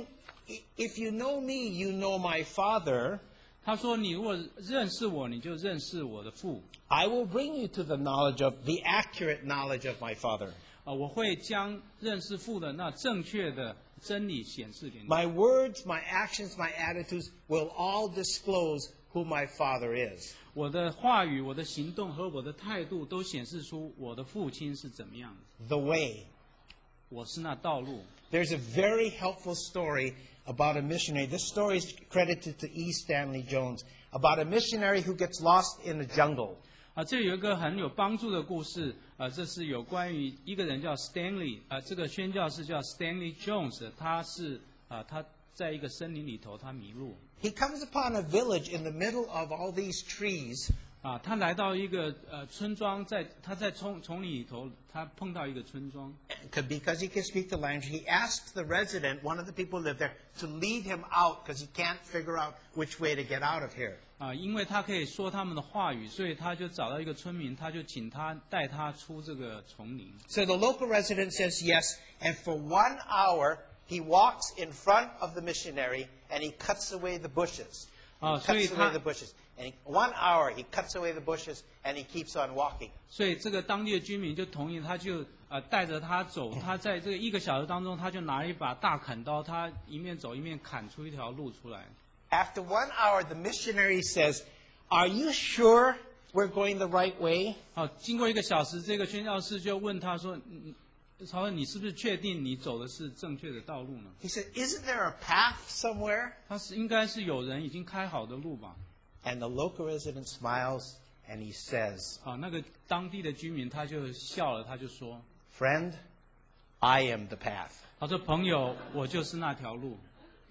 if you know me, you know my Father. 他说你如果认识我，你就认识我的父。 I will bring you to the knowledge of the accurate knowledge of my Father. 我会将认识父的那正确的真理显示给你。 My words, my actions, my attitudes will all disclose who my Father is. 我的话语、我的行动和我的态度都显示出我的父亲是怎么样的。 The way. 我是那道路。 There's a very helpful story about a missionary. This story is credited to E. Stanley Jones, about a missionary who gets lost in the jungle. 这有一个很有帮助的故事，这是有关于一个人叫 Stanley， 这个宣教士叫 Stanley Jones， 他在一个森林里头，他迷路。 He comes upon a village in the middle of all these trees. 他来到一个村庄，他在丛林里头，他碰到一个村庄。 Because he can speak the language, he asks the resident, one of the people who live there, to lead him out because he can't figure out which way to get out of here. 因为他可以说他们的话语，所以他就找到一个村民，他就请他带他出这个丛林。 So the local resident says yes, and for 1 hour he walks in front of the missionary and he cuts away the bushes. He cuts away the bushes. And 1 hour he cuts away the bushes and he keeps on walking. 所以这个当地的居民就同意，他就带着他走。他在这个1个小时当中，他就拿了一把大砍刀，他一面走一面砍出一条路出来。 After 1 hour, the missionary says, "Are you sure we're going the right way?" 经过1个小时，这个宣教士就问他说：“曹恩，你是不是确定你走的是正确的道路呢？” He said, "Isn't there a path somewhere?" 应该是有人已经开好的路吧。 And the local resident smiles and he says, 那个当地的居民他就笑了，他就说 "Friend, I am the path. 他说朋友，我就是那条路。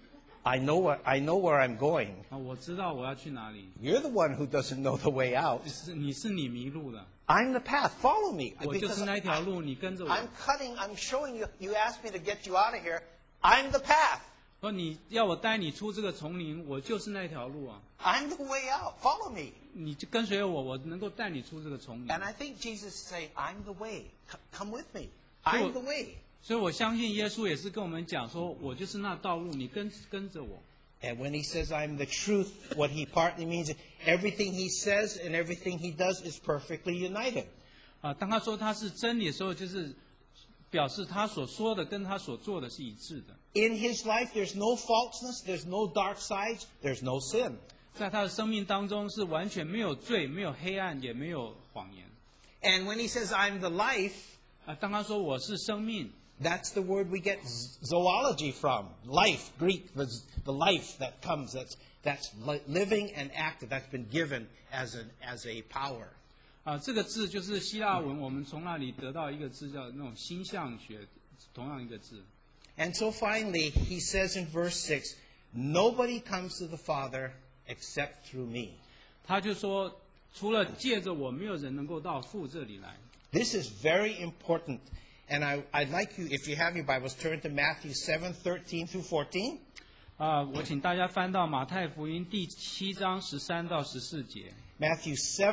I know where I'm going. 我知道我要去哪里。 You're the one who doesn't know the way out. 你迷路了。 I'm the path. Follow me. 我就是那条路，你跟着我。 I'm showing you. You asked me to get you out of here. I'm the path. 说你要我带你出这个丛林，我就是那条路啊。 I'm the way out. Follow me." 你就跟随我，我能够带你出这个丛林。 And I think Jesus is saying, "I'm the way. Come with me. I'm the way." 所以我相信耶稣也是跟我们讲说，我就是那道路，你跟着我。 And when he says, "I'm the truth," what he partly means is everything he says and everything he does is perfectly united. 当他说他是真理的时候，就是表示他所说的跟他所做的是一致的。 In his life, there's no falseness, there's no dark sides, there's no sin. 在他的生命当中是完全没有罪、没有黑暗，也没有谎言。 And when he says, "I'm the life," 当他说我是生命， that's the word we get zoology from. Life, Greek, the life that comes, that's living and active, that's been given as a power. 这个字就是希腊文，我们从那里得到一个字叫那种星象学，同样一个字。 And so finally, he says in verse 6, Nobody comes to the Father except through me. 他就说，除了借着我，没有人能够到父这里来。 This is very important. And I'd like you, if you have your Bibles, turn to Matthew 7:13 through 14. 我请大家翻到马太福音第7章13到14节。 Matthew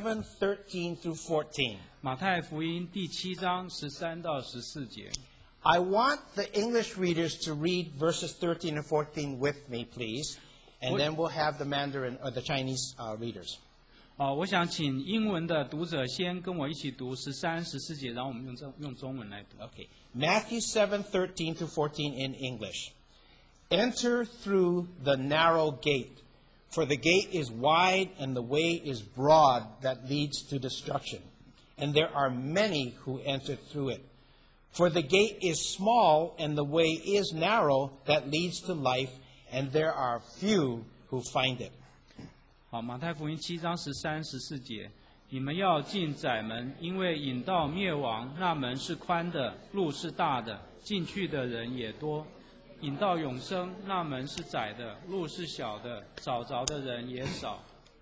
7:13 through 14. 马太福音第7章13到14节。 I want the English readers to read verses 13 and 14 with me, please. And then we'll have the Mandarin or the Chinese readers. 我想请英文的读者先跟我一起读13、14节，然后我们用中文来读。 Okay. Matthew 7:13 through 14 in English. Enter through the narrow gate, for the gate is wide and the way is broad that leads to destruction, and there are many who enter through it. For the gate is small and the way is narrow that leads to life, and there are few who find it. 好，马太福音7章13、14节，你们要进窄门，因为引到灭亡，那门是宽的，路是大的，进去的人也多。引到永生，那门是窄的，路是小的，找着的人也少。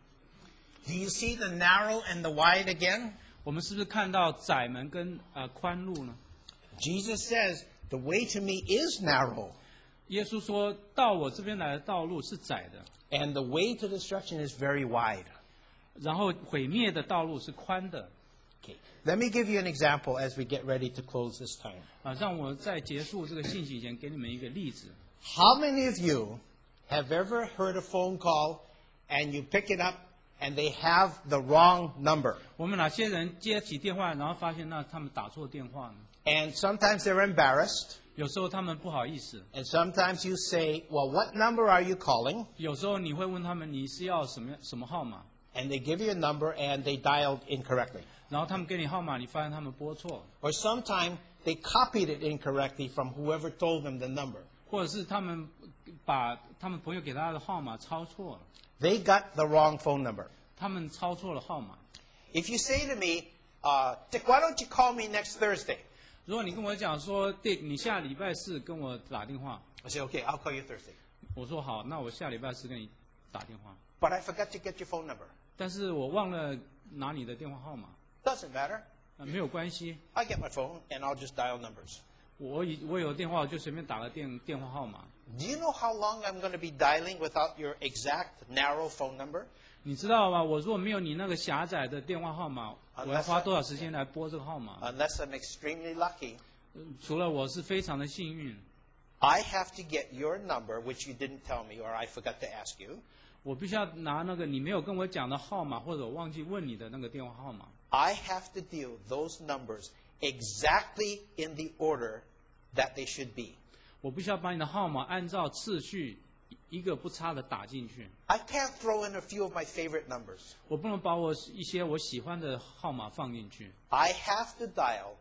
Do you see the narrow and the wide again? 我们是不是看到窄门跟宽路呢？ Jesus says, the way to me is narrow. 耶稣说到我这边来的道路是窄的， And the way to destruction is very wide. 然后毁灭的道路是宽的。 Okay. Let me give you an example as we get ready to close this time. 让我在结束这个信息以前，给你们一个例子。 How many of you have ever heard a phone call and you pick it up and they have the wrong number? 我们哪些人接起电话，然后发现他们打错电话呢？ And sometimes they're embarrassed. 有时候他们不好意思， And sometimes you say, well, what number are you calling? 有时候你会问他们你是要什么号码， And they give you a number and they dialed incorrectly. 然后他们给你号码，你发现他们拨错， Or sometimes they copied it incorrectly from whoever told them the number. 或者是他们把他们朋友给他的号码抄错了， They got the wrong phone number. 他们抄错了号码。 If you say to me, Dick, why don't you call me next Thursday? 如果你跟我讲说 Dick， 你下礼拜四跟我打电话， I say, okay, I'll call you Thursday. 我说好，那我下礼拜四跟你打电话， But I forgot to get your phone number. 但是我忘了拿你的电话号码， Doesn't matter. 没有关系， I get my phone and I'll just dial numbers. 我有电话，我就随便打个电话号码。 Do you know how long I'm going to be dialing without your exact narrow phone number? 你知道吗？我如果没有你那个狭窄的电话号码，我要花多少时间来拨这个号码？ Unless I'm extremely lucky. 除了我是非常的幸运， I have to get your number, which you didn't tell me or I forgot to ask you. 我必须要拿那个你没有跟我讲的号码，或者我忘记问你的那个电话号码。 I have to deal those numbers exactly in the order that they should be. 我必须要把你的号码按照次序一个不差的打进去。 I can't throw in a few of my favorite numbers. 我不能把一些我喜欢的号码放进去。 I have to dial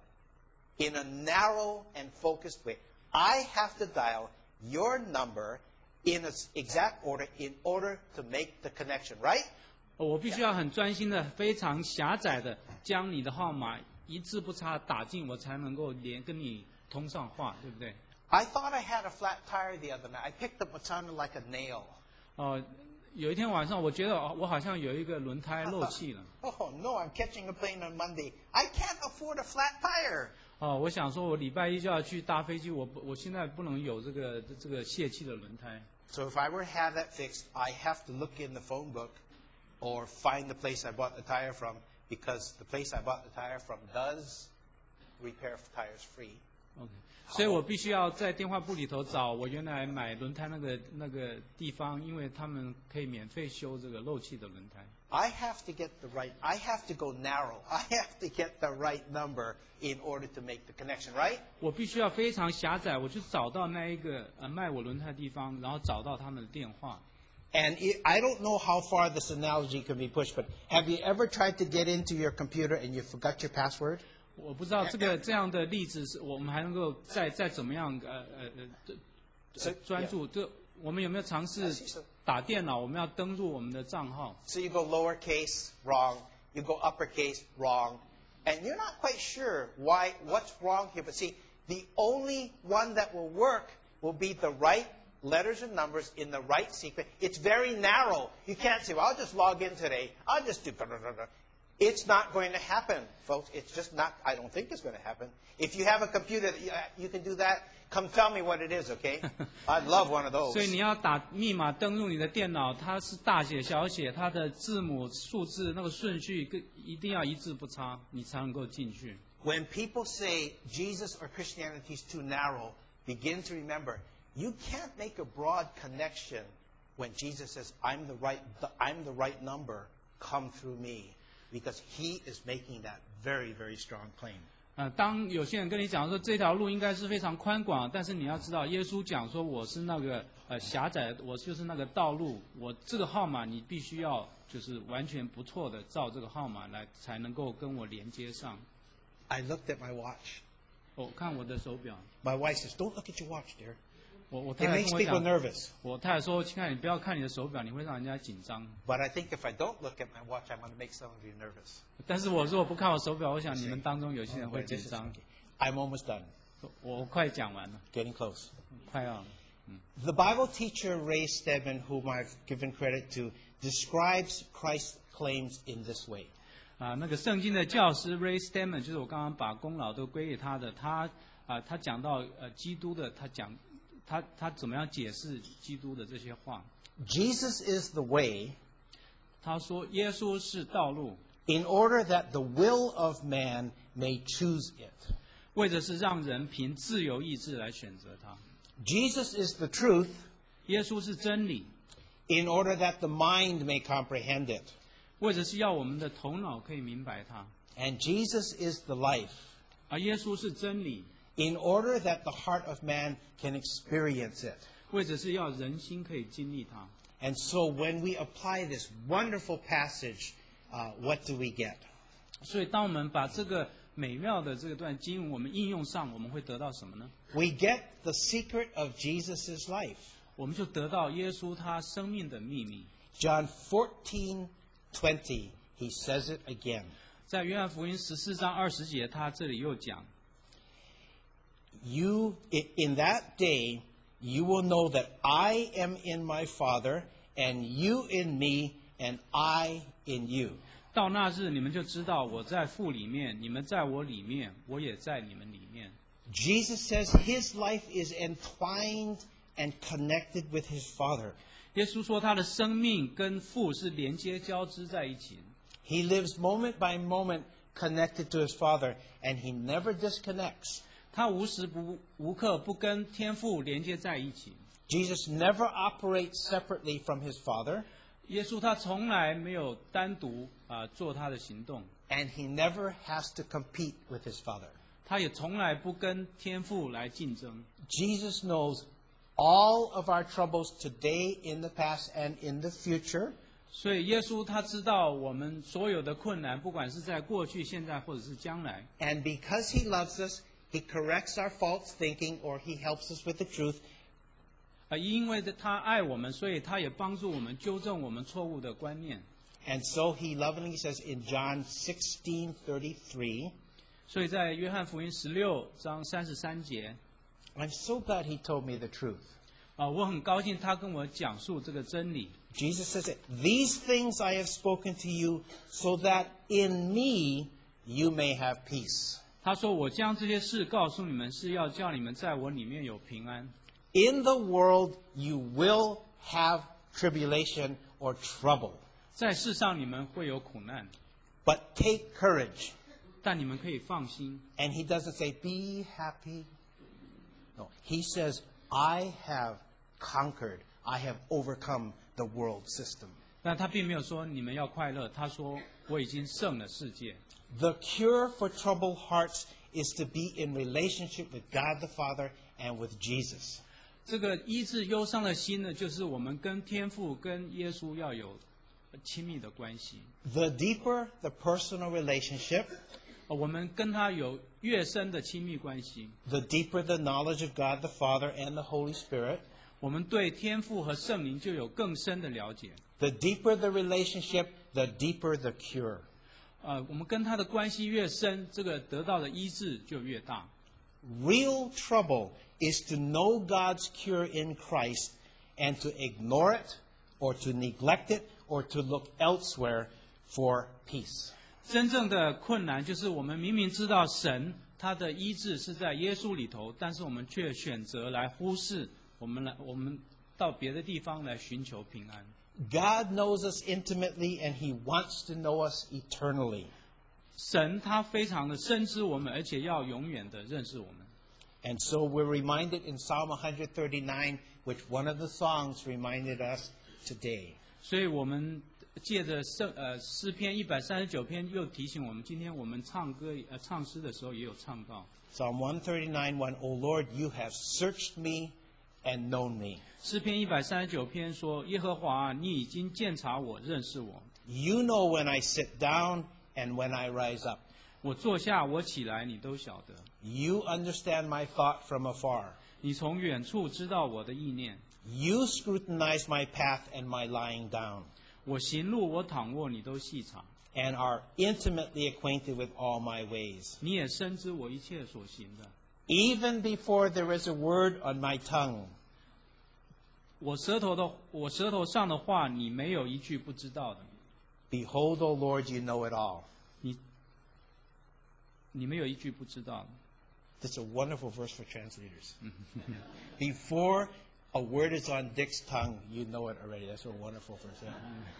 in a narrow and focused way. I have to dial your number in an exact order in order to make the connection, right? 我必须要很专心的、非常狭窄的将你的号码一字不差打进，我才能够跟你通上话，对不对？ I thought I had a flat tire the other night. I picked up what sounded like a nail. 有一天晚上，我觉得我好像有一个轮胎漏气了。 Oh, no, I'm catching a plane on Monday. I can't afford a flat tire. 我想说，我礼拜一就要去搭飞机，我现在不能有这个泄气的轮胎。 So if I were to have that fixed, I have to look in the phone book or find the place I bought the tire from because the place I bought the tire from does repair tires free. OK， 所以我必须要在电话簿里头找我原来买轮胎那个地方，因为他们可以免费修这个漏气的轮胎。 I have to get the right, I have to go narrow. I have to get the right number in order to make the connection, right? 我必须要非常狭窄，我去找到那一个卖我轮胎的地方，然后找到他们的电话。 And I don't know how far this analogy can be pushed, but have you ever tried to get into your computer and you forgot your password? 我不知道这样的例子是我们还能够再怎么样专注？这我们有没有尝试打电脑？我们要登入我们的账号。 So you go lowercase, wrong. You go uppercase, wrong. And you're not quite sure what's wrong here. But see, the only one that will work will be the right letters and numbers in the right sequence. It's very narrow. You can't say, well, I'll just log in today. I'll just do... It's not going to happen, folks. It's just not... I don't think it's going to happen. If you have a computer, you can do that. Come tell me what it is, okay? I'd love one of those. 所以你要打密码登录你的电脑，它是大写小写，它的字母数字那个顺序一定要一字不差，你才能够进去。 When people say Jesus or Christianity is too narrow, begin to remember, you can't make a broad connection when Jesus says, I'm the right number, come through me. Because he is making that very, very strong claim. 当有些人跟你讲说这条路应该是非常宽广，但是你要知道，耶稣讲说我是那个狭窄，我就是那个道路，我这个号码你必须要就是完全不错的照这个号码来，才能够跟我连接上。 I looked at my watch. 我看我的手表。 My wife says, "Don't look at your watch, dear." 我 It 太太 makes 跟我 people 讲， nervous. 我太太说，亲爱的，你不要看你的手表，你会让人家紧张。 But I think if I don't look at my watch, I'm going to make some of you nervous. 但是我如果不看我手表，我想你们当中有些人会 Okay, 紧 this is 张。 okay. I'm almost done. 我快讲完了， Getting close. 快要了。 The Bible teacher Ray Stedman, whom I've given credit to, describes Christ's claims in this way. 那个圣经的教师 Ray Stedman，就是我刚刚把功劳都归给他的，他讲到基督的，他怎么样解释基督的这些话？ Jesus is the way 他说耶稣是道路， in order that the will of man may choose it. 为的是让人凭自由意志来选择他。 Jesus is the truth 耶稣是真理， in order that the mind may comprehend it. 为的是要我们的头脑可以明白他。 And Jesus is the life 而耶稣是真理， in order that the heart of man can experience it. 为的是要人心可以经历它。 And so when we apply this wonderful passage, what do we get? 所以当我们把这个美妙的这段经文我们应用上，我们会得到什么呢？ We get the secret of Jesus' life. 我们就得到耶稣他生命的秘密。 John 14:20, he says it again. 在约翰福音14章20节，他这里又讲， In that day, you will know that I am in my Father, and you in me, and I in you. 到那日你们就知道我在父里面，你们在我里面，我也在你们里面。 Jesus says his life is entwined and connected with his Father. 耶稣说他的生命跟父是连接交织在一起。 He lives moment by moment connected to his Father, and he never disconnects. 他无时无刻不跟天父连接在一起。 Jesus never operates separately from his Father, 耶稣他从来没有单独做他的行动， and he never has to compete with his Father. 他也从来不跟天父来竞争。 Jesus knows all of our troubles today, in the past, and in the future. 所以耶稣他知道我们所有的困难，不管是在过去、现在或者是将来。 And because he loves us, he corrects our false thinking, or he helps us with the truth. 因为他爱我们，所以他也帮助我们纠正我们错误的观念。 And so he lovingly says in John 16:33, 所以在约翰福音16章33节， I'm so glad he told me the truth. 我很高兴他跟我讲述这个真理。 Jesus says it. These things I have spoken to you, so that in me you may have peace. 他说：“我将这些事告诉你们，是要叫你们在我里面有平安。 In the world you will have tribulation or trouble. 在世上你们会有苦难， But take courage. 但你们可以放心。 And he doesn't say, be happy. No, he says, I have conquered. I have overcome the world system. 但他并没有说你们要快乐，他说我已经胜了世界。 The cure for troubled hearts is to be in relationship with God the Father and with Jesus. 这个医治忧伤的心呢，就是我们跟天父、跟耶稣要有亲密的关系。 The deeper the personal relationship, 我们跟他有越深的亲密关系， the deeper the knowledge of God the Father and the Holy Spirit, 我们对天父和圣灵就有更深的了解。 the deeper the relationship, the deeper the cure. 我们跟他的关系越深，这个得到的医治就越大。 Real trouble is to know God's cure in Christ and to ignore it or to neglect it or to look elsewhere for peace. 真正的困难就是我们明明知道神他的医治是在耶稣里头，但是我们却选择来忽视，我们到别的地方来寻求平安。 God knows us intimately and He wants to know us eternally. 神他非常的深知我们，而且要永远的认识我们。 And so we're reminded in Psalm 139, which one of the songs reminded us today. 所以我们借着诗篇139篇又提醒我们，今天我们唱诗的时候也有唱到。 Psalm 139:1, O Lord, you have searched me and known me. 诗篇139篇说：耶和华啊，你已经鉴察我，认识我。 You know when I sit down and when I rise up. 我坐下，我起来，你都晓得。 You understand my thought from afar. 你从远处知道我的意念。 You scrutinize my path and my lying down, 我行路，我躺卧，你都细察。 and are intimately acquainted with all my ways. 你也深知我一切所行的。 Even before there is a word on my tongue, 我舌头上的话，你没有一句不知道的。 behold, O Lord, you know it all. 你没有一句不知道的。 That's a wonderful verse for translators. Before a word is on Dick's tongue, you know it already. That's a wonderful verse.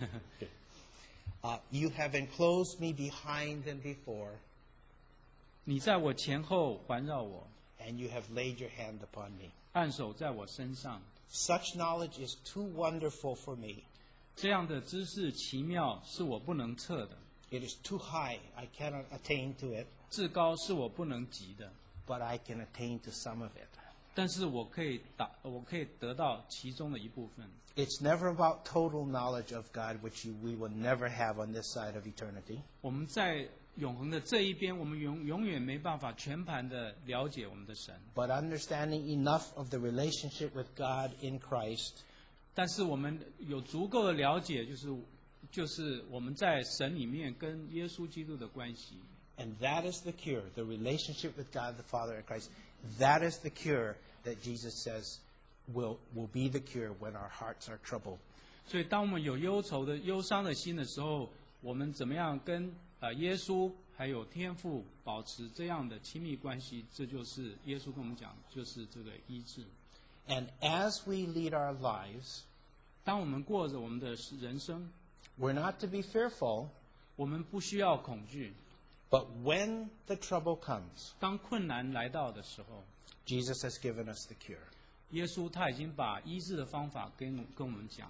Yeah? You have enclosed me behind and before, 你在我前后环绕我， and you have laid your hand upon me. 按手在我身上。 Such knowledge is too wonderful for me. 这样的知识奇妙，是我不能测的； It is too high. I cannot attain to it, 至高是我不能及的。 but I can attain to some of it. 但是我可以得到其中的一部分。 It's never about total knowledge of God, which we will never have on this side of eternity. 我们在永恒的这一边，我们永远没办法全盘的了解我们的神。 But understanding enough of the relationship with God in Christ, 但是我们有足够的了解，就是我们在神里面跟耶稣基督的关系。 and that is the cure, the relationship with God the Father in Christ. That is the cure that Jesus says will be the cure when our hearts are troubled. 所以，当我们有忧伤的心的时候，我们怎么样跟耶稣还有天父保持这样的亲密关系？这就是耶稣跟我们讲，就是这个医治。 And as we lead our lives, 当我们过着我们的人生， we're not to be fearful, 我们不需要恐惧。 but when the trouble comes, 当困难来到的时候， Jesus has given us the cure. 耶稣他已经把医治的方法跟我们讲。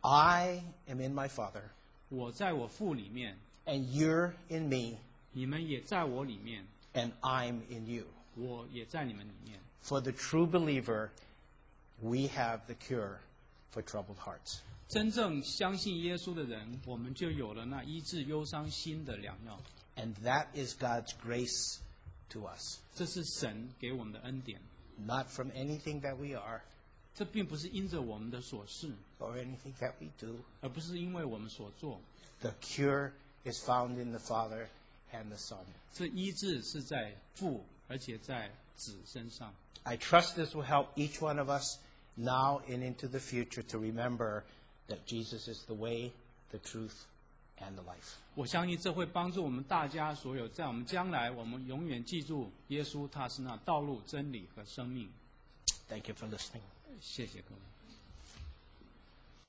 I am in my Father, 我在我父里面， and you're in me, 你们也在我里面， and I'm in you. 我也在你们里面。 For the true believer, we have the cure for troubled hearts. 真正相信耶稣的人，我们就有了那医治忧伤心的良药。 And that is God's grace to us. 这是神给我们的恩典， Not from anything that we are 这并不是因着我们的所事， or anything that we do. 而不是因为我们所做。 The cure is found in the Father and the Son. 这医治是在父，而且在子身上。 I trust this will help each one of us now and into the future to remember that Jesus is the way, the truth, and the life. 我相信这会帮助我们大家所有，在我们将来，我们永远记住耶稣，他是那道路、真理和生命。 Thank you for listening. 谢谢各位。